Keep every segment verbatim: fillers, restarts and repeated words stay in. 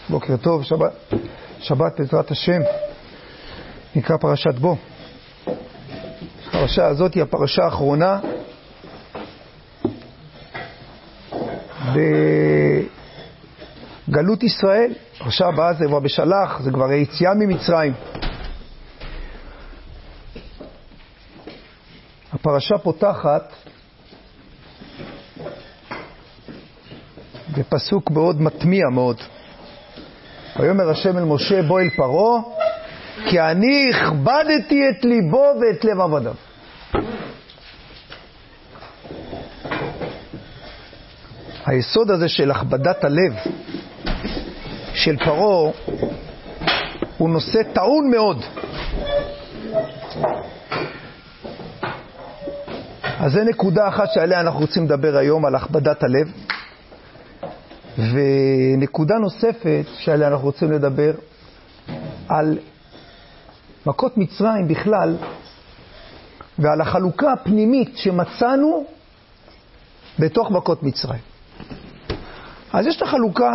בוקר טוב, שבת, שבת בעזרת השם, נקרא פרשת בו. הפרשה הזאת היא הפרשה האחרונה בגלות ישראל. הפרשה הבאה זה כבר בשלח, זה כבר היציאה ממצרים. הפרשה פותחת בפסוק מאוד מטמיע מאוד. ויאמר השם אל משה בוא אל פרעה, כי אני הכבדתי את ליבו ואת לב עבדיו. היסוד הזה של הכבדת הלב של פרעה הוא נושא טעון מאוד. אז זה נקודה אחת שעליה אנחנו רוצים לדבר היום, על הכבדת הלב. ונקודה נוספת שעליה אנחנו רוצים לדבר על מכות מצרים בכלל, ועל החלוקה הפנימית שמצאנו בתוך מכות מצרים. אז יש את החלוקה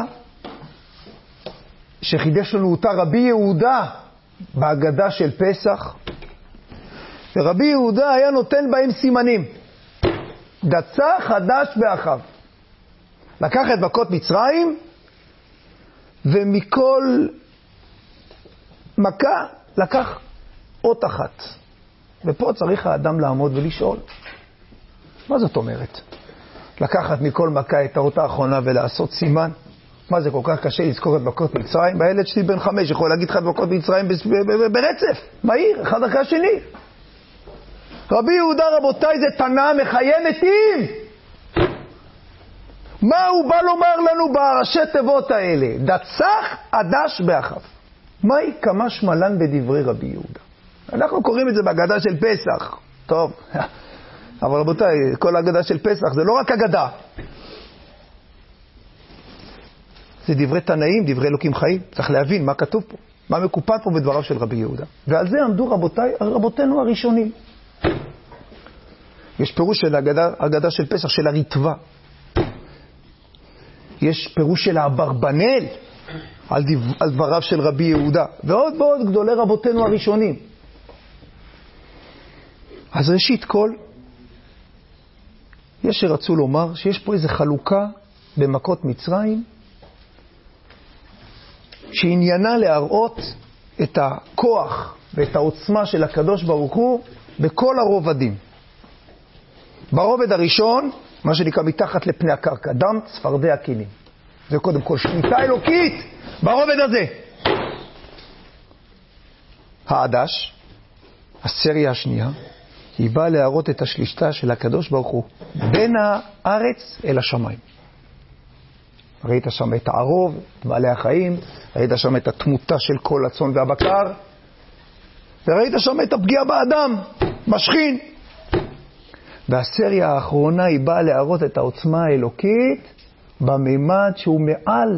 שחידש לנו אותה רבי יהודה בהגדה של פסח, ורבי יהודה היה נותן בהם סימנים. דצה חדש באחיו. לקח את מכות מצרים, ומכל מכה לקח אות אחת. ופה צריך האדם לעמוד ולשאול, מה זאת אומרת? לקחת מכל מכה את האות האחרונה ולעשות סימן? מה זה כל כך קשה לזכור את מכות מצרים? בילד שלי בן חמש יכול להגיד לך את מכות מצרים ברצף, מהיר, אחד אחרי השני. רבי יהודה רבותיי זה תנא מחיי מתים. מה הוא בא לומר לנו בראשי תיבות האלה? דצח עדש באחיו. מהי כמה שמלן בדברי רבי יהודה? אנחנו קוראים את זה בהגדה של פסח. טוב, אבל רבותיי, כל ההגדה של פסח זה לא רק הגדה. זה דברי תנאים, דברי אלוקים חיים. צריך להבין מה כתוב פה, מה מקופל פה בדבריו של רבי יהודה. ועל זה עמדו רבותיי, רבותינו הראשונים. יש פירוש של ההגדה, ההגדה של פסח, של הריטווה. יש פירוש של האברבנאל על, דב, על דבריו של רבי יהודה, ועוד ועוד גדולי רבותינו הראשונים. אז ראשית כל, יש שרצו לומר שיש פה איזו חלוקה במכות מצרים, שעניינה להראות את הכוח ואת העוצמה של הקדוש ברוך הוא בכל הרובדים. ברובד הראשון, מה שנקרא מתחת לפני הקרקע, דם צפרדע כלים. זה קודם כל שליטה אלוקית ברובד הזה. העדש, הסריה השנייה, היא באה להראות את השליטה של הקדוש ברוך הוא בין הארץ אל השמיים. ראית שם את הערוב, את בעלי החיים, ראית שם את התמותה של כל הצאן והבקר, וראית שם את הפגיעה באדם, משכין. והסריה האחרונה היא באה להראות את העוצמה האלוקית בממד שהוא מעל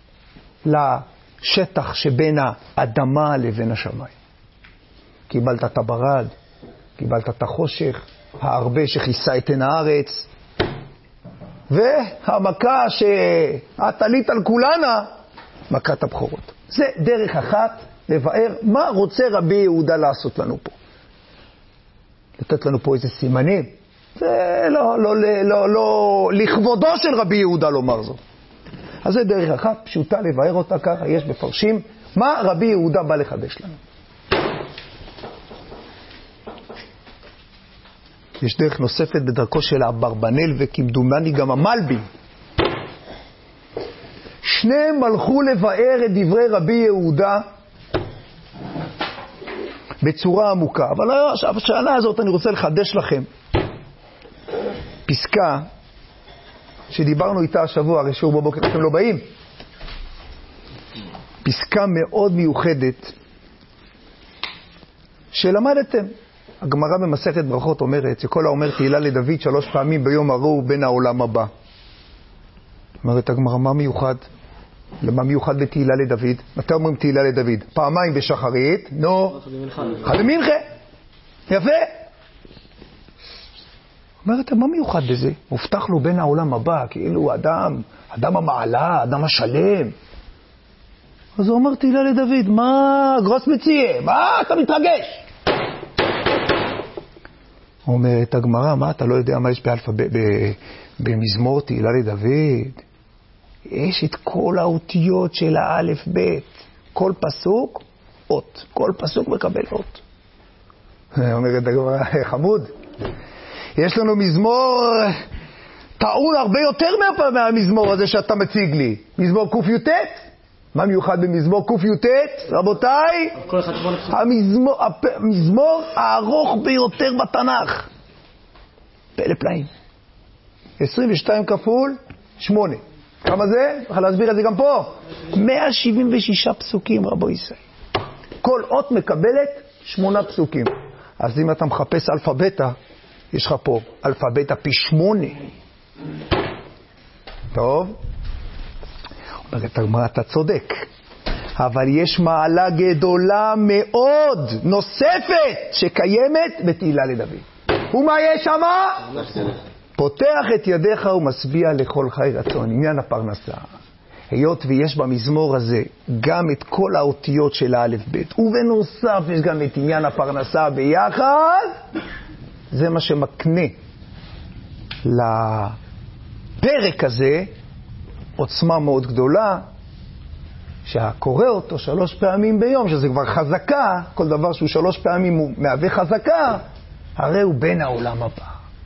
לשטח שבין האדמה לבין השמיים. קיבלת את הברד, קיבלת את החושך, הערבה שכיסה את עין הארץ, והמכה שאת עלית על כולנה, מכת הבכורות. זה דרך אחת לבאר מה רוצה רבי יהודה לעשות לנו פה. לתת לנו פה איזה סימנים. זה לא, לא, לא, לא, לא לכבודו של רבי יהודה לומר זאת. אז זה דרך אחת פשוטה לבאר אותה ככה. יש מפרשים מה רבי יהודה בא לחדש לנו. יש דרך נוספת בדרכו של האברבנאל וכמדומני גם המלבים. שניהם הלכו לבאר את דברי רבי יהודה בצורה עמוקה. אבל השאלה הזאת אני רוצה לחדש לכם פסקה שדיברנו איתה השבוע, הרי שיעור בבוקר אתם לא באים. פסקה מאוד מיוחדת שלמדתם. הגמרא במסכת ברכות אומרת שכל האומר תהילה לדוד שלוש פעמים ביום ההוא בין העולם הבא. אומרת הגמרא, מה מיוחד? למה מיוחד בתהילה לדוד? מתי אומרים תהילה לדוד? פעמיים בשחרית, נו, חד מנחה. יפה. אומרת, מה מיוחד בזה? מובטח לו בין העולם הבא, כאילו אדם, אדם המעלה, אדם השלם. אז הוא אומר תהילה לדוד, מה, גרוס מציע, מה אתה מתרגש? אומרת הגמרא, מה אתה לא יודע מה יש באלפא, במזמור תהילה לדוד? יש את כל האותיות של האלף בית, כל פסוק אות, כל פסוק מקבל אות. אומרת הגמרא, חמוד, יש לנו מזמור טעון הרבה יותר מהמזמור הזה שאתה מציג לי, מזמור ק"ט. מה מיוחד במזמור ק"ט? רבותיי, המזמור, המזמור הארוך ביותר בתנ"ך. פלא פלאים. עשרים ושתיים כפול שמונה. כמה זה? אני יכול להסביר את זה גם פה. מאה שבעים ושישה פסוקים, רבו ישראל. כל אות מקבלת שמונה פסוקים. אז אם אתה מחפש אלפא בטא, יש לך פה אלפא בטא פי שמונה. טוב? אומרת הגמרא, אתה צודק, אבל יש מעלה גדולה מאוד נוספת שקיימת בתהילה לדוד. ומה יש שם? פותח את ידיך ומשביע לכל חי רצון, עניין הפרנסה. היות ויש במזמור הזה גם את כל האותיות של האלף בית, ובנוסף יש גם את עניין הפרנסה ביחד, זה מה שמקנה לפרק הזה עוצמה מאוד גדולה, שהקורא אותו שלוש פעמים ביום, שזה כבר חזקה, כל דבר שהוא שלוש פעמים הוא מהווה חזקה, הרי הוא בין העולם הבא.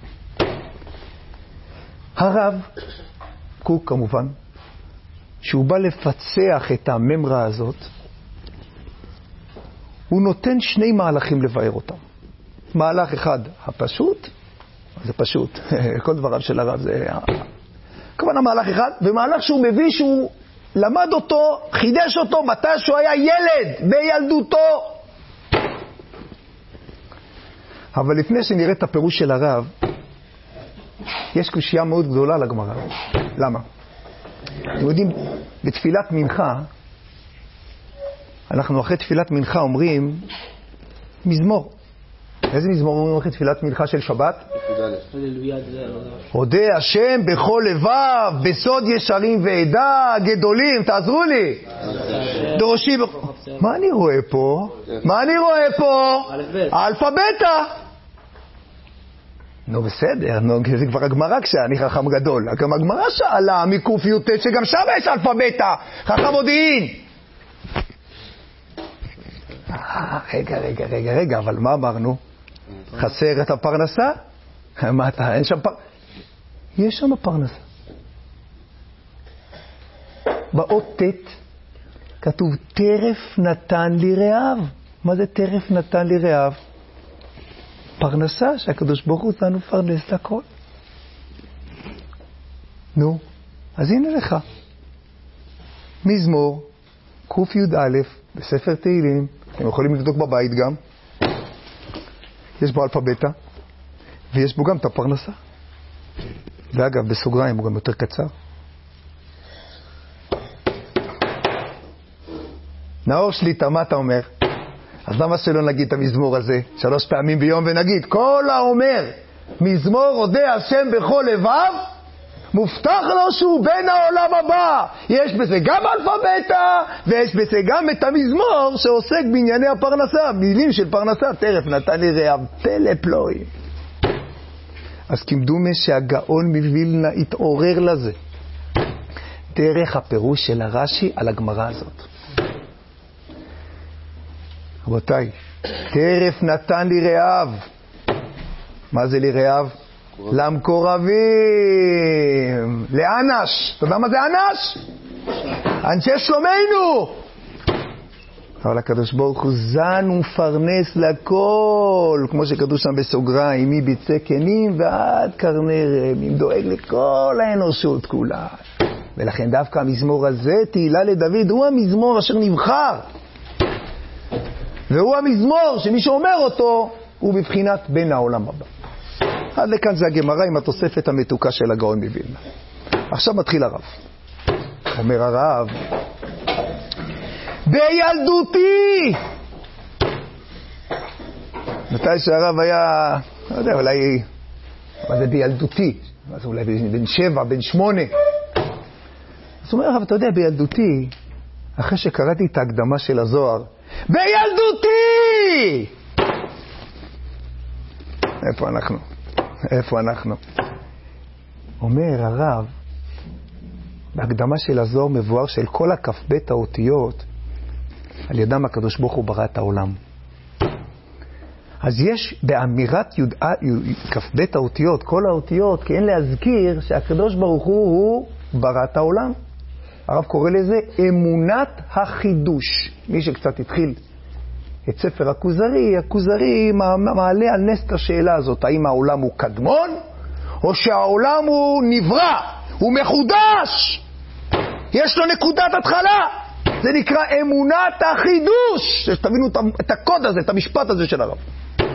הרב קוק כמובן, שהוא בא לפצח את הממרה הזאת, הוא נותן שני מהלכים לבאר אותם. מהלך אחד, הפשוט, זה פשוט, כל דבריו של הרב זה כמובן המהלך אחד, ומהלך שהוא מביא שהוא למד אותו, חידש אותו מתי שהוא היה ילד, בילדותו. אבל לפני שנראה את הפירוש של הרב, יש קושיה מאוד גדולה לגמרא. למה? אתם יודעים, בתפילת מנחה, אנחנו אחרי תפילת מנחה אומרים מזמור. איזה מזמור אומרים אחרי תפילת מנחה של שבת? הודה השם בכל לבב, בסוד ישרים ועדה, גדולים, תעזרו לי. דורשי בכל... מה אני רואה פה? מה אני רואה פה? אלפא בטא. נו בסדר, נו, זה כבר הגמרא כשאני חכם גדול. גם הגמרא שאלה מק"ט שגם שם יש אלפא בטא, חכם מודיעין. רגע, רגע, רגע, רגע, אבל מה אמרנו? חסר את הפרנסה? מה אתה, אין שם פר... יש שם פרנסה. באות ת' כתוב טרף נתן לי רעב. מה זה טרף נתן לי רעב? פרנסה שהקדוש ברוך הוא נתנו פרנס לכל. נו, אז הנה לך. מזמור ק"יא בספר תהילים, אתם יכולים לבדוק בבית גם. יש בו אלפא בטא, ויש בו גם את הפרנסה. ואגב, בסוגריים הוא גם יותר קצר. נאור שליטה, מה אתה אומר? אז למה שלא נגיד את המזמור הזה שלוש פעמים ביום ונגיד, כל האומר מזמור הודה השם בכל לבב, מובטח לו שהוא בין העולם הבא. יש בזה גם אלפא בטא, ויש בזה גם את המזמור שעוסק בענייני הפרנסה, מילים של פרנסה. טרף נתן לי רעב, פלא פלוי. אז כמדומה שהגאון מווילנה התעורר לזה דרך הפירוש של הרש"י על הגמרא הזאת. רבותיי, טרף נתן לי רעב. מה זה לי רעב? למקורבים, לאנש. אתה יודע מה זה אנש? אנשי שלומנו. אבל הקדוש ברוך הוא זן ומפרנס לכל, כמו שכתוב שם בסוגריים, מביצי כנים ועד קרני רמים, דואג לכל האנושות כולה. ולכן דווקא המזמור הזה, תהילה לדוד, הוא המזמור אשר נבחר. והוא המזמור שמי שאומר אותו הוא בבחינת בין העולם הבא. עד לכאן זה הגמרא עם התוספת המתוקה של הגאון מווילנה. עכשיו מתחיל הרב. אומר הרב, בילדותי! מתי שהרב היה, לא יודע, אולי, מה זה בילדותי? מה זה אולי בן שבע, בן שמונה? אז הוא אומר הרב, אתה יודע, בילדותי, אחרי שקראתי את ההקדמה של הזוהר, בילדותי! איפה אנחנו? איפה אנחנו? אומר הרב, בהקדמה של הזוהר מבואר של כל הכף בית האותיות, על ידם הקדוש ברוך הוא ברא את העולם. אז יש באמירת כף בית האותיות, כל האותיות, כי אין להזכיר שהקדוש ברוך הוא הוא ברא את העולם. הרב קורא לזה אמונת החידוש. מי שקצת התחיל את ספר הכוזרי, הכוזרי מעלה על נס את השאלה הזאת, האם העולם הוא קדמון, או שהעולם הוא נברא, הוא מחודש, יש לו נקודת התחלה. זה נקרא אמונת החידוש. שתבינו את הקוד הזה, את המשפט הזה של הרב.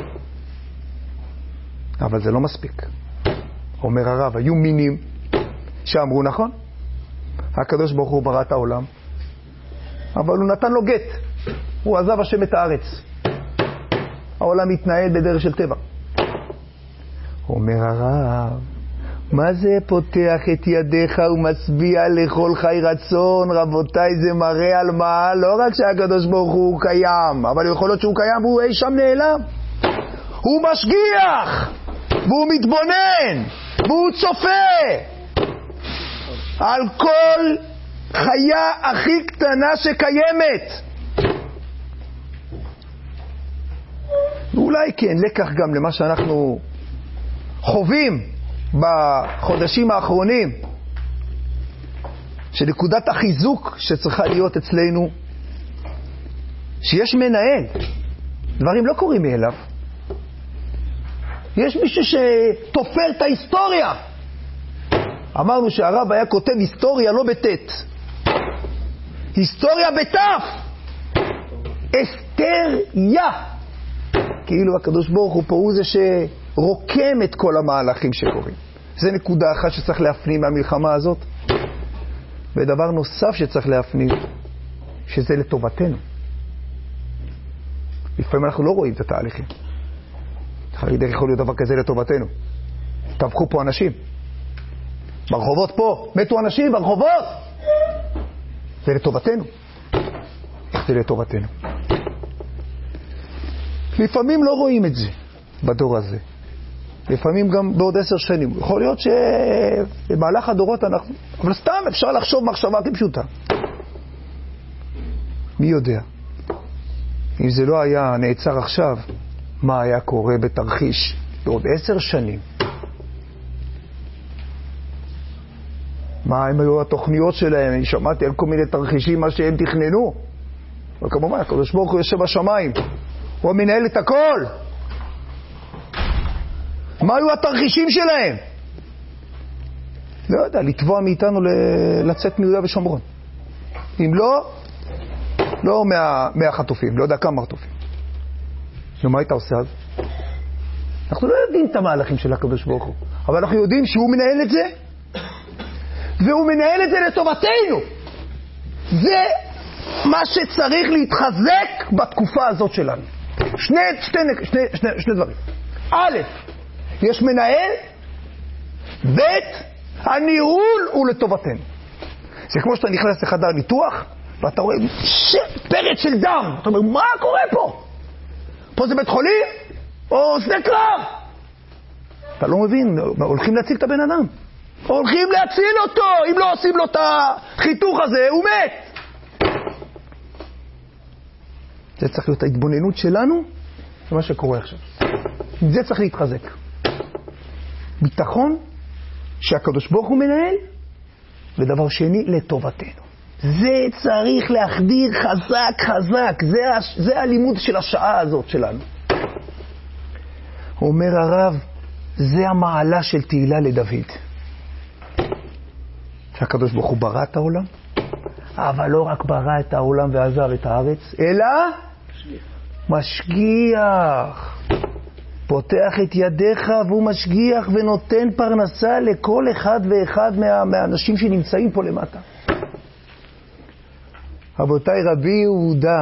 אבל זה לא מספיק. אומר הרב, היו מינים שאמרו נכון, הקדוש ברוך הוא ברא את העולם, אבל הוא נתן לו גט, הוא עזב השם את הארץ, העולם מתנהל בדרך של טבע. אומר הרב, מה זה פותח את ידיך ומשביע לכל חי רצון? רבותיי, זה מראה על מה? לא רק שהקדוש ברוך הוא קיים, אבל יכול להיות שהוא קיים והוא אי שם נעלם. הוא משגיח, והוא מתבונן, והוא צופה על כל חיה הכי קטנה שקיימת. ואולי כן, לקח גם למה שאנחנו חווים בחודשים האחרונים, שנקודת החיזוק שצריכה להיות אצלנו, שיש מנהל, דברים לא קורים מאליו. יש מישהו שתופר את ההיסטוריה. אמרנו שהרב היה כותב היסטוריה לא בתת, היסטוריה בתף, אסתריה. כאילו הקדוש ברוך הוא פה הוא זה שרוקם את כל המהלכים שקורים. זה נקודה אחת שצריך להפנים מהמלחמה הזאת. ודבר נוסף שצריך להפנים, שזה לטובתנו. לפעמים אנחנו לא רואים את התהליכים. איך יכול להיות דבר כזה לטובתנו? טבחו פה אנשים ברחובות, פה מתו אנשים ברחובות. זה לטובתנו. זה לטובתנו. לפעמים לא רואים את זה בדור הזה, לפעמים גם בעוד עשר שנים. יכול להיות שבמהלך הדורות אנחנו, אבל סתם אפשר לחשוב מחשבה הכי פשוטה. מי יודע? אם זה לא היה נעצר עכשיו, מה היה קורה בתרחיש בעוד עשר שנים? מה הם היו התוכניות שלהם? אני שמעתי על כל מיני תרחישים, מה שהם תכננו. וכמובן, הקדוש ברוך הוא יושב בשמיים, הוא מנהל את הכל. מה היו התרחישים שלהם? לא יודע, לתבוע מאיתנו לצאת מיהודה ושומרון. אם לא, לא מאה חטופים, לא יודע כמה חטופים. נו, מה היית עושה אז? אנחנו לא יודעים את המהלכים של הקדוש ברוך הוא, אבל אנחנו יודעים שהוא מנהל את זה, והוא מנהל את זה לטובתנו. זה מה שצריך להתחזק בתקופה הזאת שלנו. שני, שני, שני, שני, שני דברים. א', יש מנהל, ב', הניהול הוא לטובתנו. זה כמו שאתה נכנס לחדר ניתוח, ואתה רואה פרץ של דם. אתה אומר, מה קורה פה? פה זה בית חולים או שדה קרב? אתה לא מבין, הולכים להציל את הבן אדם. הולכים להציל אותו. אם לא עושים לו את החיתוך הזה, הוא מת. זה צריך להיות ההתבוננות שלנו, זה מה שקורה עכשיו. זה צריך להתחזק. ביטחון שהקדוש ברוך הוא מנהל, ודבר שני, לטובתנו. זה צריך להחדיר חזק חזק. זה, זה הלימוד של השעה הזאת שלנו. אומר הרב, זה המעלה של תהילה לדוד. שהקדוש ברוך הוא ברא את העולם, אבל לא רק ברא את העולם ועזב את הארץ, אלא משגיח. פותח את ידיך והוא משגיח ונותן פרנסה לכל אחד ואחד מה, מהאנשים שנמצאים פה למטה. רבותיי, רבי יהודה,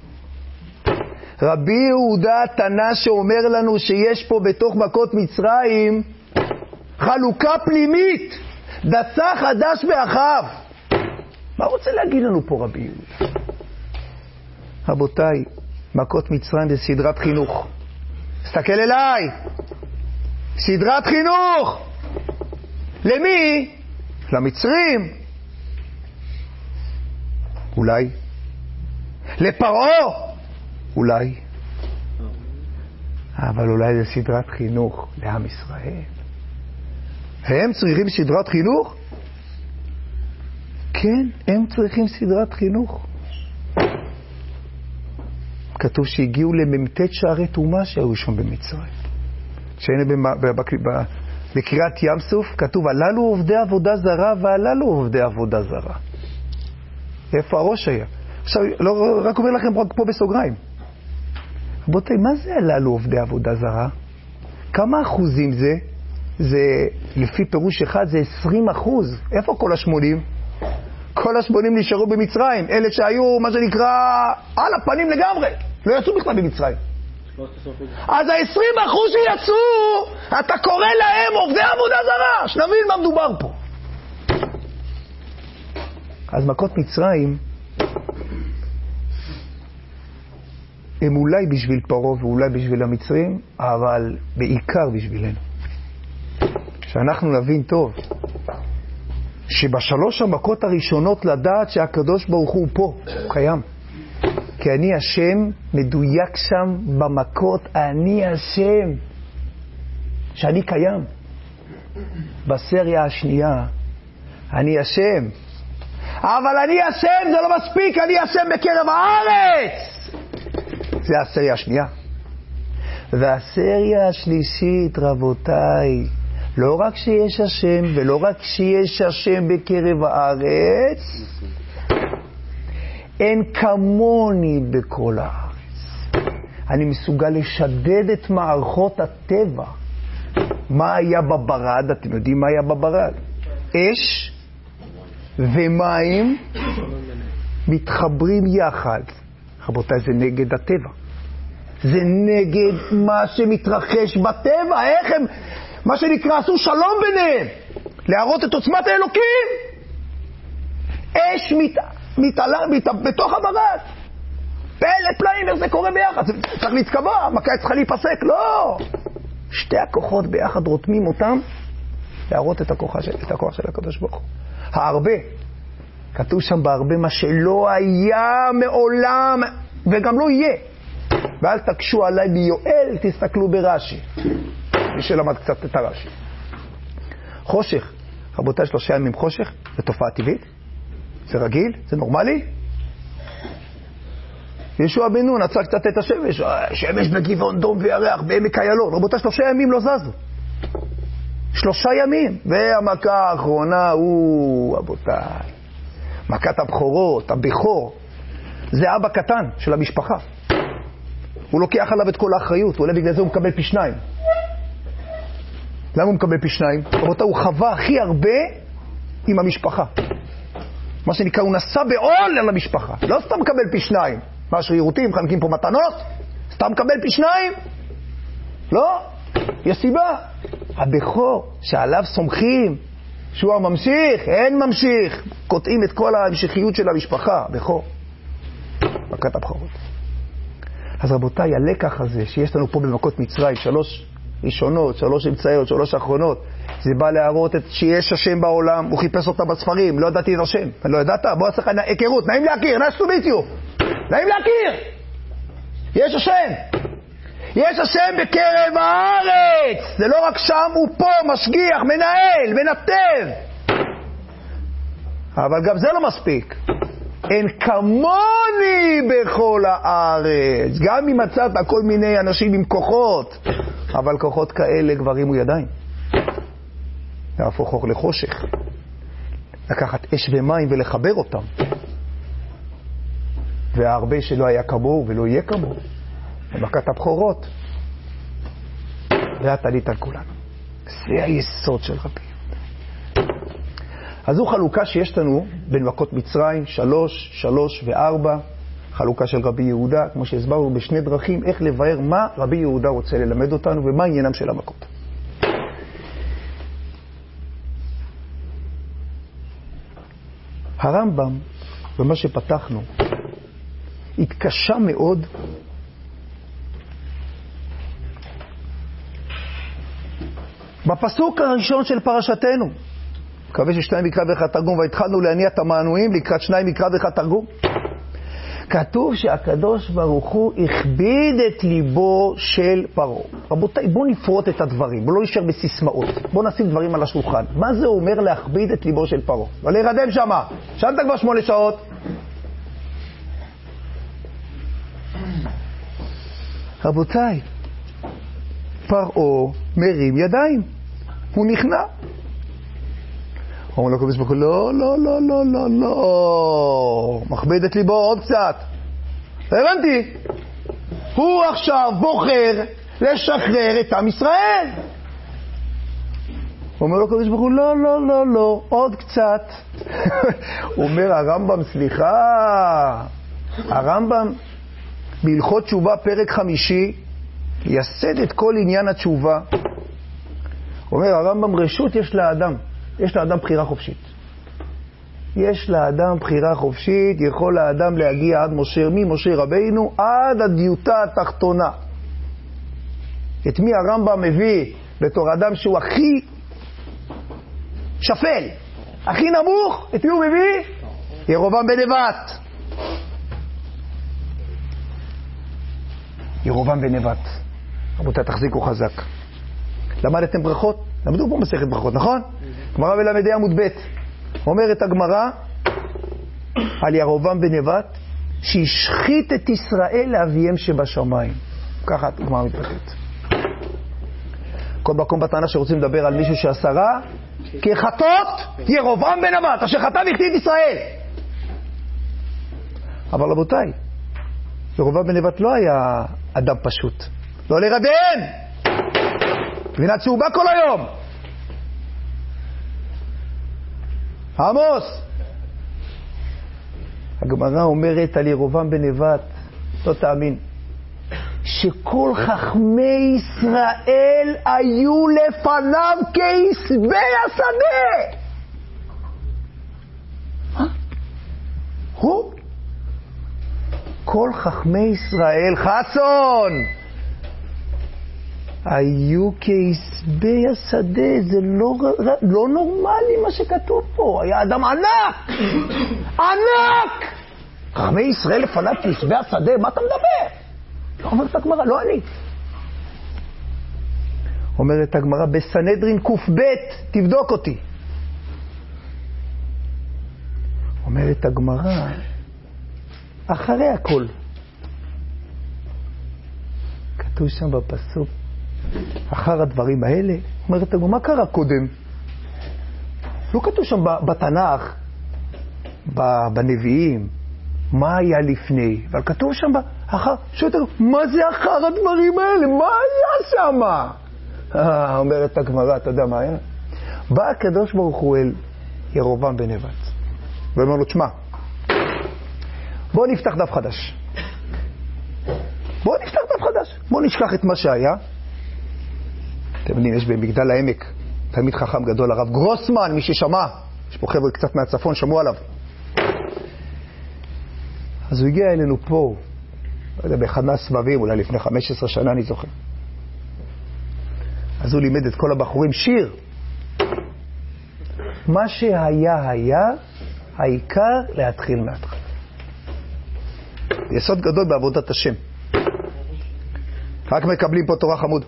רבי יהודה תנא שאומר לנו שיש פה בתוך מכות מצרים חלוקה פנימית, דסה חדש באחיו. מה רוצה להגיד לנו פה רבי יהודה? רבותיי, מכות מצרים זה סדרת חינוך. תסתכל אליי. סדרת חינוך. למי? למצרים. אולי. לפרעה. אולי. אבל אולי זה סדרת חינוך לעם ישראל. הם צריכים סדרת חינוך? כן, הם צריכים סדרת חינוך. כתוב שהגיעו לממתת שערי תאומה שהיו שם במצרים. שהנה בקריאת ים סוף כתוב, הללו עובדי עבודה זרה והללו עובדי עבודה זרה. איפה הראש היה? עכשיו, לא, רק אומר לכם רק פה בסוגריים. רבותיי, מה זה הללו עובדי עבודה זרה? כמה אחוזים זה? זה, לפי פירוש אחד, זה עשרים אחוז. איפה כל השמונים? כל השמונים נשארו במצרים. אלה שהיו, מה שנקרא, על הפנים לגמרי. לא יצאו בכלל במצרים. אז ה-עשרים אחוז שיצאו, אתה קורא להם עובדי עבודה זרה. שנבין מה מדובר פה. אז מכות מצרים, הם אולי בשביל פרעה ואולי בשביל המצרים, אבל בעיקר בשבילנו. שאנחנו נבין טוב, שבשלוש המכות הראשונות לדעת שהקדוש ברוך הוא פה, הוא קיים. כי אני השם מדויק שם במכות, אני השם, שאני קיים. בסריה השנייה, אני השם. אבל אני השם זה לא מספיק, אני השם בקרב הארץ. זה הסריה השנייה. והסריה השלישית, רבותיי, לא רק שיש השם, ולא רק שיש השם בקרב הארץ, אין כמוני בכל הארץ. אני מסוגל לשדד את מערכות הטבע. מה היה בברד? אתם יודעים מה היה בברד? אש ומים מתחברים יחד. רבותיי, זה נגד הטבע. זה נגד מה שמתרחש בטבע. איך הם, מה שנקרא, עשו שלום ביניהם. להראות את עוצמת האלוקים. אש מת, מתעלה, מת, בתוך הברד. פלא פלאים, איך זה קורה ביחד? זה צריך להתקבע, המכה צריכה להיפסק. לא. שתי הכוחות ביחד רותמים אותם להראות את הכוח של, את הכוח של הקדוש ברוך הוא. הרבה. כתוב שם בהרבה מה שלא היה מעולם וגם לא יהיה. ואל תקשו עליי ביואל, תסתכלו ברש"י. מי שלמד קצת את הרש"י. חושך. רבותיי, שלושה ימים חושך, זה תופעה טבעית. זה רגיל, זה נורמלי. ישוע בן נון עצר קצת את השמש. שמש בגבעון דום וירח בעמק איילון. רבותיי, שלושה ימים לא זזו. שלושה ימים. והמכה האחרונה הוא, רבותיי, מכת הבכורות, הבכור. זה אבא קטן של המשפחה. הוא לוקח עליו את כל האחריות. אולי בגלל זה הוא מקבל פי שניים. למה הוא מקבל פי שניים? רבותיי, הוא חווה הכי הרבה עם המשפחה. מה שנקרא, הוא נסע בעול על המשפחה. לא סתם מקבל פי שניים. מה שרירותים, מחנקים פה מתנות? סתם מקבל פי שניים? לא. יש סיבה. הבכור שעליו סומכים, שהוא הממשיך, אין ממשיך. קוטעים את כל ההמשכיות של המשפחה, בכור. מכת הבכורות. אז רבותיי, הלקח הזה שיש לנו פה במכות מצרים, שלוש ראשונות, שלוש אמצעיות, שלוש אחרונות, זה בא להראות את שיש השם בעולם, הוא חיפש אותה בספרים, לא ידעתי את השם. אני לא ידעת? בוא עושה לך היכרות, נעים להכיר, nice to meet you. נעים להכיר. יש השם. יש השם בקרב הארץ. זה לא רק שם, הוא פה, משגיח, מנהל, מנתב. אבל גם זה לא מספיק. אין כמוני בכל הארץ. גם אם מצאת כל מיני אנשים עם כוחות, אבל כוחות כאלה כבר הרימו ידיים. להפוך אור לחושך. לקחת אש ומים ולחבר אותם. והרבה שלא היה כמוהו ולא יהיה כמוהו. במכת הבכורות. ואת עלית על כולנו. זה היסוד של רבי. אז זו חלוקה שיש לנו בין מכות מצרים, שלוש, שלוש וארבע. חלוקה של רבי יהודה, כמו שהסברנו בשני דרכים, איך לבאר מה רבי יהודה רוצה ללמד אותנו ומה עניינם של המכות. הרמב"ם ומה שפתחנו התקשה מאוד בפסוק הראשון של פרשתנו. מקווה ששניים יקרא ואחד תרגום, והתחלנו להניע את המנועים לקראת שניים יקרא ואחד תרגום. כתוב שהקדוש ברוך הוא הכביד את ליבו של פרעה. רבותיי, בואו נפרוט את הדברים, בואו לא נשאר בסיסמאות, בואו נשים דברים על השולחן. מה זה אומר להכביד את ליבו של פרעה? ולהירדם שמה, שמת כבר שמונה שעות. רבותיי, פרעה מרים ידיים, הוא נכנע. אומר לו הקדוש ברוך הוא, לא, לא, לא, לא, לא, לא, מכביד את ליבו עוד קצת. הבנתי, הוא עכשיו בוחר לשחרר את עם ישראל. אומר לו הקדוש ברוך הוא, לא, לא, לא, לא, עוד קצת. אומר הרמב"ם, סליחה, הרמב"ם בהלכות תשובה פרק חמישי יסד את כל עניין התשובה. אומר הרמב"ם, רשות יש לאדם, יש לאדם בחירה חופשית. יש לאדם בחירה חופשית, יכול לאדם להגיע עד משה, ממשה רבינו עד הדיוטה התחתונה. את מי הרמב"ם מביא בתור אדם שהוא הכי שפל, הכי נמוך? את מי הוא מביא? ירובעם בן נבט. ירובעם בן נבט. רבותיי, תחזיקו חזק. למדתם ברכות? למדו פה מסכת ברכות, נכון? גמרא בל"ה עמוד ב'. אומרת הגמרא על ירובעם בן נבט שהשחית את ישראל לאביהם שבשמיים. ככה הגמרא מתפתחת. כל מקום בתנ"ך שרוצים לדבר על מישהו שעשה רע, כחטות ירובעם בן נבט, אשר חטא והחטיא את ישראל. אבל רבותיי, ירובעם בן נבט לא היה אדם פשוט. לא להירדם! גבינה צהובה כל היום. עמוס. הגמרא אומרת על ירובעם בן נבט, לא תאמין, שכל חכמי ישראל היו לפניו כעשבי השדה. מה? הוא? כל חכמי ישראל, חסון, היו כעשבי השדה. זה לא, לא נורמלי מה שכתוב פה. היה אדם ענק, ענק. חכמי ישראל לפניו כעשבי השדה, מה אתה מדבר? לא אומרת הגמרא, לא אני. אומרת הגמרא בסנהדרין ק"ב, תבדוק אותי. אומרת הגמרא, אחרי הכל, כתוב שם בפסוק, אחר הדברים האלה, אומרת הגמרא, מה קרה קודם? לא כתוב שם בתנ"ך, בנביאים, מה היה לפני, אבל כתוב שם אחר, שואלת, מה זה אחר הדברים האלה? מה היה שם? אה, אומרת הגמרא, אתה יודע מה היה? בא הקדוש ברוך הוא אל ירובעם בן נבט, ואומר לו, תשמע, בוא נפתח דף חדש. בוא נפתח דף חדש. בוא נשכח את מה שהיה. אתם יודעים, יש במגדל העמק תלמיד חכם גדול, הרב גרוסמן, מי ששמע, יש פה חבר'ה קצת מהצפון, שמעו עליו. אז הוא הגיע אלינו פה, לא יודע, באחד מהסבבים, אולי לפני חמש עשרה שנה, אני זוכר. אז הוא לימד את כל הבחורים שיר. מה שהיה היה, העיקר להתחיל מההתחלה. יסוד גדול בעבודת השם. רק מקבלים פה תורה חמוד.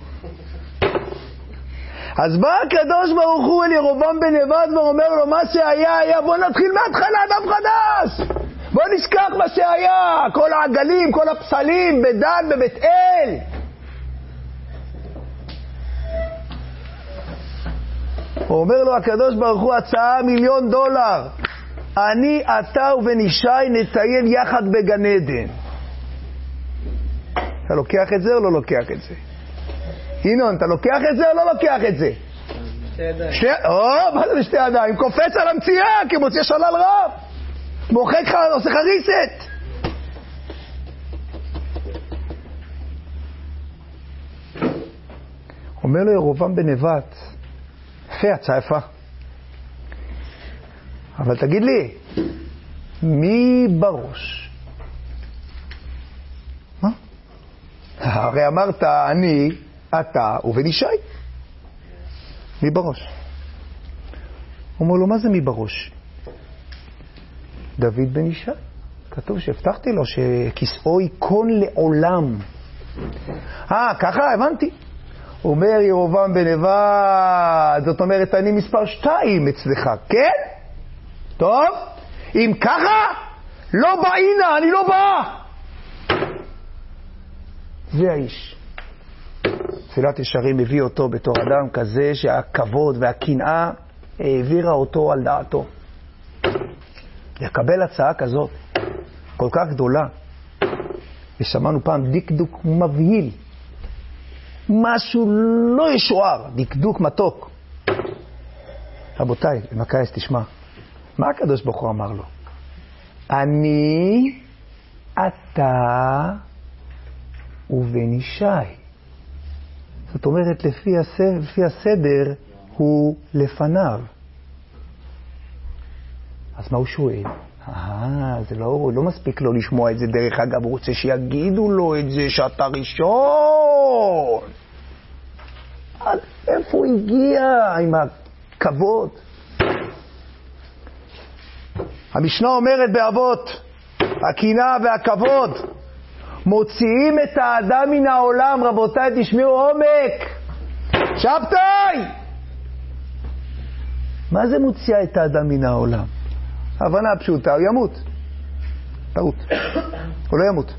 אז בא הקדוש ברוך הוא אל ירובעם בן נבט ואומר לו, מה שהיה היה, בוא נתחיל מההתחלה, דף חדש. בוא נשכח מה שהיה, כל העגלים, כל הפסלים, בדן, בבית אל. הוא אומר לו הקדוש ברוך הוא, הצעה מיליון דולר. אני, אתה ובן ישי נטייל יחד בגן עדן. אתה לוקח את זה או לא לוקח את זה? ינון, אתה לוקח את זה או לא לוקח את זה? שתי ידיים. שתי... או, מה זה בשתי ידיים? קופץ על המציאה, כמוציא שלל רב. מוחק לך, עושה לך ריסט. אומר לו ירובעם בן נבט, יפה, הצעה יפה. אבל תגיד לי, מי בראש? מה? הרי אמרת אני, אתה ובן ישי. מי בראש? הוא אומר לו, מה זה מי בראש? דוד בן ישי. כתוב שהבטחתי לו שכיסאו ייכון לעולם. אה, ככה הבנתי. הוא אומר ירובעם בן נבט, זאת אומרת אני מספר שתיים אצלך, כן? טוב, אם ככה, לא בעינה, אני לא בא. זה האיש. תפילת ישרים הביא אותו בתור אדם כזה שהכבוד והקנאה העבירה אותו על דעתו. לקבל הצעה כזאת, כל כך גדולה, ושמענו פעם דקדוק מבהיל, משהו לא ישוער, דקדוק מתוק. רבותיי, למקייס תשמע, מה הקדוש ברוך הוא אמר לו? אני, אתה ובן ישי. זאת אומרת, לפי הסדר, לפי הסדר הוא לפניו. אז מה הוא שואל? אה, זה לא, לא מספיק לו לשמוע את זה. דרך אגב, הוא רוצה שיגידו לו את זה, שאתה ראשון. אז איפה הוא הגיע עם הכבוד? המשנה אומרת באבות, הקנאה והכבוד מוציאים את האדם מן העולם. רבותיי, תשמעו עומק. שבתאי! מה זה מוציאה את האדם מן העולם? הבנה פשוטה, הוא ימות. טעות. הוא לא ימות.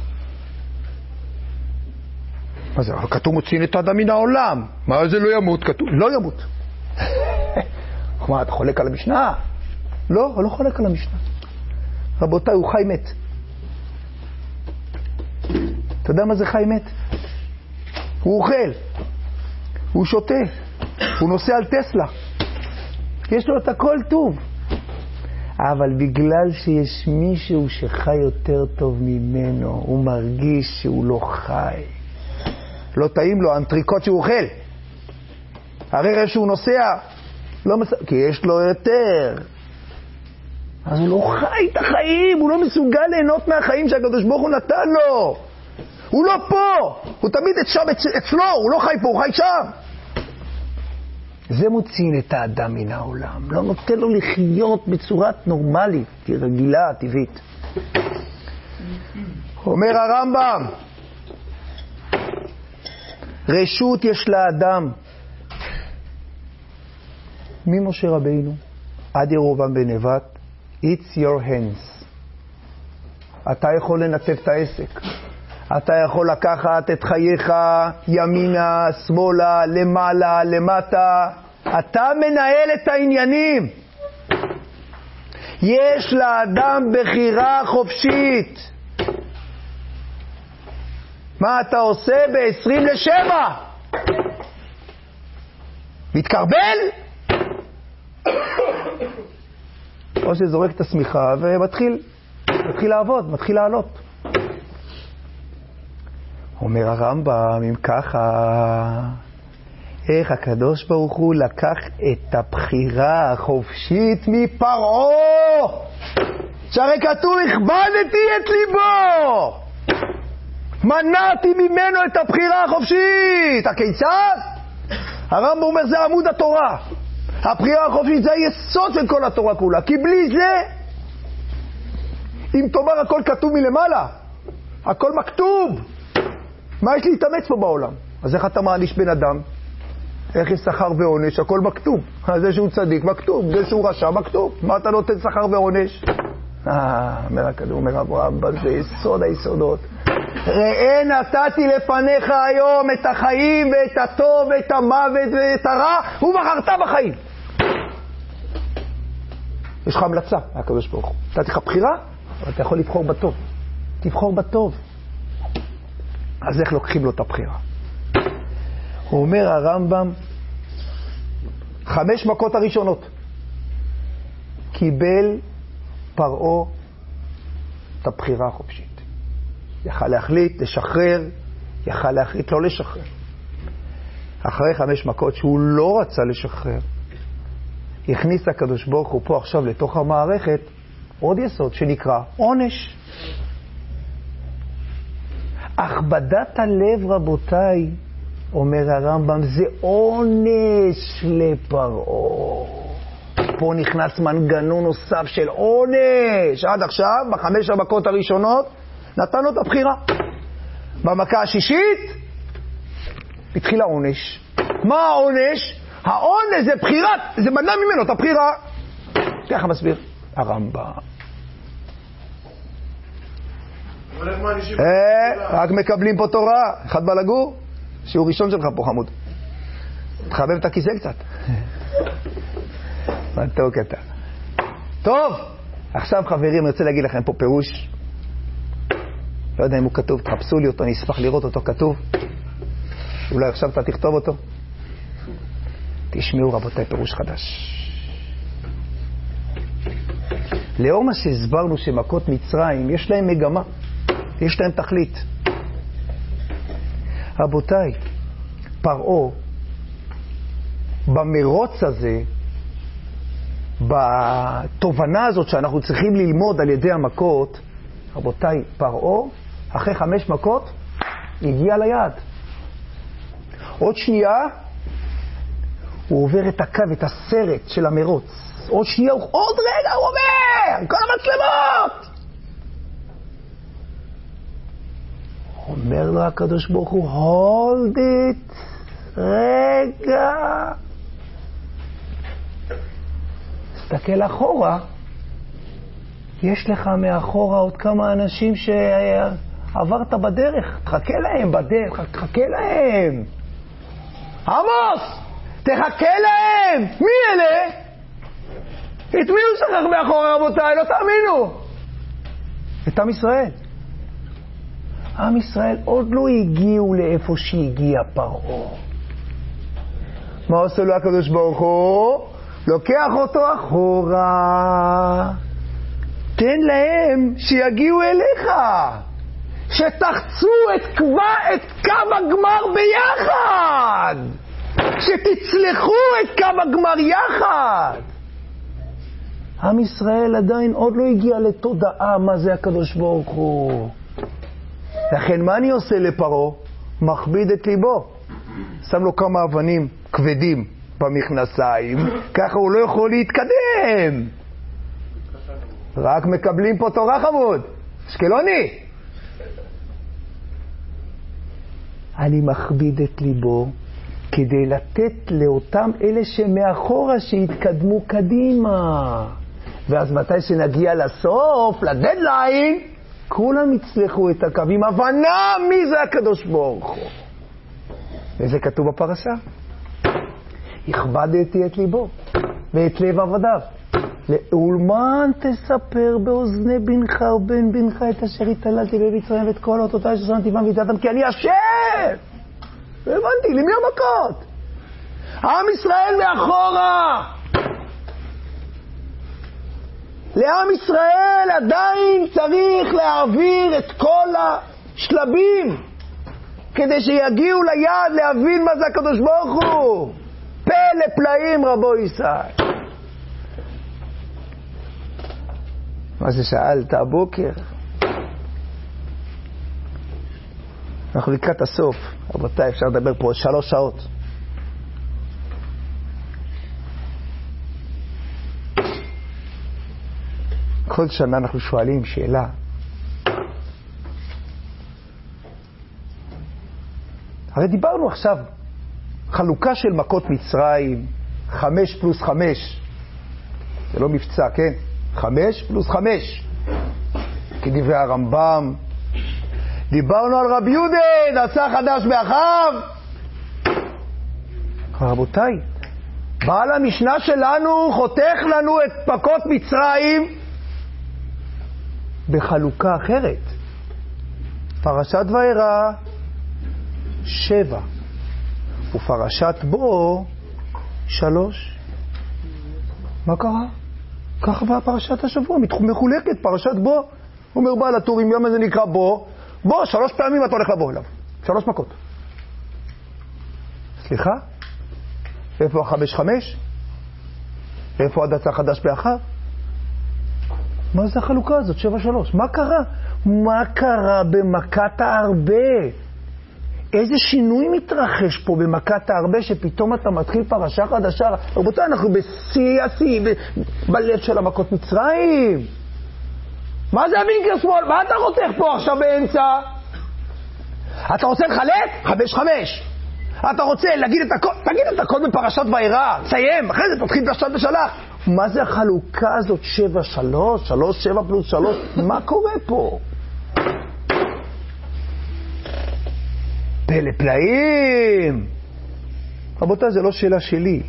מה זה? כתוב מוציאים את האדם מן העולם. מה זה לא ימות? כתוב, לא ימות. מה, אתה חולק על המשנה? לא, הוא לא חולק על המשנה. רבותיי, הוא חי מת. אתה יודע מה זה חי מת? הוא אוכל, הוא שותה, הוא נוסע על טסלה. יש לו את הכל טוב. אבל בגלל שיש מישהו שחי יותר טוב ממנו, הוא מרגיש שהוא לא חי. לא טעים לו האנטריקוט שהוא אוכל. הרי שהוא נוסע, לא מס... כי יש לו יותר. אז הוא לא חי את החיים, הוא לא מסוגל ליהנות מהחיים שהקדוש ברוך הוא נתן לו. הוא לא פה, הוא תמיד שם אצלו, הוא לא חי פה, הוא חי שם. זה מוציא את האדם מן העולם, לא נותן לו לחיות בצורת נורמלית, רגילה, טבעית. אומר הרמב"ם, רשות יש לאדם ממשה רבינו עד ירובעם בן נבט, it's your hands. אתה יכול לנתב את העסק, אתה יכול לקחת את חייך ימינה, שמאלה, למעלה, למטה. אתה מנהל את העניינים. יש לאדם בחירה חופשית. מה אתה עושה ב-עשרים לשבע? מתקרבל? או שזורק את השמיכה ומתחיל מתחיל לעבוד, מתחיל לעלות. אומר הרמב"ם, אם ככה, איך הקדוש ברוך הוא לקח את הבחירה החופשית מפרעה? שהרי כתוב, הכבדתי את ליבו, מנעתי ממנו את הבחירה החופשית. הכיצד? הרמב"ם אומר, זה עמוד התורה. הבחירה החופשית זה היסוד של כל התורה כולה, כי בלי זה, אם תאמר הכל כתוב מלמעלה, הכל מכתוב, מה יש להתאמץ פה בעולם? אז איך אתה מעניש בן אדם? איך יש שכר ועונש? הכל מכתוב. זה שהוא צדיק, מכתוב. זה שהוא רשע, מכתוב. מה אתה נותן שכר ועונש? אה, אומר הכדור, אומר אברהם, זה יסוד היסודות. ראה נתתי לפניך היום את החיים ואת הטוב ואת המוות ואת הרע, ובחרת בחיים. יש לך המלצה, הקדוש ברוך הוא. נתתי לך בחירה, אבל אתה יכול לבחור בטוב. תבחור בטוב. אז איך לוקחים לו את הבחירה? הוא אומר הרמב"ם, חמש מכות הראשונות קיבל פרעה את הבחירה החופשית. יכל להחליט לשחרר, יכל להחליט לא לשחרר. אחרי חמש מכות שהוא לא רצה לשחרר, הכניס הקדוש ברוך הוא פה עכשיו לתוך המערכת עוד יסוד שנקרא עונש. הכבדת הלב, רבותיי, אומר הרמב"ם, זה עונש לפרעה. פה נכנס מנגנון נוסף של עונש. עד עכשיו, בחמש המכות הראשונות, נתנו את הבחירה. במכה השישית, התחיל העונש. מה העונש? העונש זה בחירת, זה מנע ממנו את הבחירה. ככה מסביר הרמב"ם. רק מקבלים פה תורה. אחד בא לגור, שיעור ראשון שלך פה חמוד. תחבב את הכיסא קצת. מתוק אתה. טוב, עכשיו חברים, אני רוצה להגיד לכם פה פירוש. לא יודע אם הוא כתוב, תחפשו לי אותו, אני אשמח לראות אותו כתוב. אולי עכשיו אתה תכתוב אותו. תשמעו רבותיי, פירוש חדש. לאור מה שהסברנו שמכות מצרים, יש להם מגמה, יש להם תכלית. רבותיי, פרעה, במרוץ הזה, בתובנה הזאת שאנחנו צריכים ללמוד על ידי המכות, רבותיי, פרעה, אחרי חמש מכות, הגיע ליעד. עוד שנייה, הוא עובר את הקו, את הסרט של המרוץ. עוד שנייה, עוד רגע הוא עובר, כל המצלמות. אומר לו הקדוש ברוך הוא, hold it, רגע. תסתכל אחורה, יש לך מאחורה עוד כמה אנשים שעברת בדרך, תחכה להם בדרך, תחכה להם. עמוס, תחכה להם. מי אלה? את מי הוא שכח מאחורה, רבותיי? לא תאמינו. את עם ישראל. עם ישראל עוד לא הגיעו לאיפה שהגיע פרעה. מה עושה לו הקדוש ברוך הוא? לוקח אותו אחורה. תן להם שיגיעו אליך. שתחצו את, קו, את קו הגמר ביחד. שתצלחו את קו הגמר יחד. עם ישראל עדיין עוד לא הגיע לתודעה מה זה הקדוש ברוך הוא. לכן מה אני עושה לפרעה? מכביד את ליבו. שם לו כמה אבנים כבדים במכנסיים, ככה הוא לא יכול להתקדם. רק מקבלים פה תורה חמוד. אשקלוני. אני מכביד את ליבו כדי לתת לאותם אלה שמאחורה שיתקדמו קדימה. ואז מתי שנגיע לסוף, לדדליין, כולם יצלחו את הקו עם הבנה מי זה הקדוש ברוך הוא. וזה כתוב בפרשה. הכבדתי את ליבו ואת לב עבדיו. ולמן תספר באוזני בנך ובן בנך את אשר התעללתי במצרים ואת כל אותותי אשר שמתי בם וידעתם כי אני השם. והבנתי, למי המכות? עם ישראל מאחורה. לעם ישראל עדיין צריך להעביר את כל השלבים כדי שיגיעו ליעד להבין מה זה הקדוש ברוך הוא. פלא פלאים רבו ישראל. מה זה שאלת הבוקר? אנחנו לקראת הסוף. רבותיי, אפשר לדבר פה שלוש שעות. כל שנה אנחנו שואלים שאלה. הרי דיברנו עכשיו חלוקה של מכות מצרים, חמש פלוס חמש. זה לא מבצע, כן? חמש פלוס חמש. כדברי הרמב"ם. דיברנו על רבי יהודה, נעשה חדש באחיו. רבותיי, בעל המשנה שלנו חותך לנו את מכות מצרים בחלוקה אחרת. פרשת וארא שבע ופרשת בו שלוש. מה קרה? ככה באה פרשת השבוע, מחולקת פרשת בו. אומר בעל הטורים, יום הזה נקרא בו, בו שלוש פעמים אתה הולך לבוא אליו, שלוש מכות. סליחה? איפה החמש חמש? איפה הדצה חדש באחיו? מה זה החלוקה הזאת? שבע שלוש. מה קרה? מה קרה במכת ההרבה? איזה שינוי מתרחש פה במכת ההרבה שפתאום אתה מתחיל פרשה חדשה? רבותיי, אנחנו בשיא השיא, בלב של המכות מצרים. מה זה הווינקר שמאל? מה אתה רותח פה עכשיו באמצע? אתה רוצה לחלק? חמש חמש. אתה רוצה להגיד את הכל? תגיד את הכל בפרשת וירא. סיים, אחרי זה תתחיל פרשת ושלח. מה זה החלוקה הזאת? שבע שלוש, שלוש שבע פלוס שלוש. מה קורה פה? פלא פלאים. רבותיי, זה לא שאלה שלי.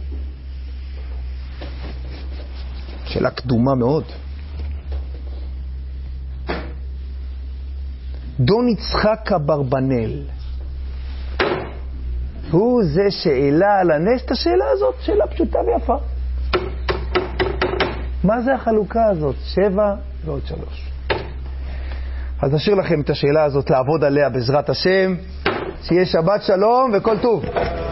שאלה קדומה מאוד. דון יצחק אברבנאל הוא זה שאלה על הנס את השאלה הזאת, שאלה פשוטה ויפה. מה זה החלוקה הזאת? שבע ועוד שלוש. אז נשאיר לכם את השאלה הזאת לעבוד עליה בעזרת השם. שיהיה שבת שלום וכל טוב.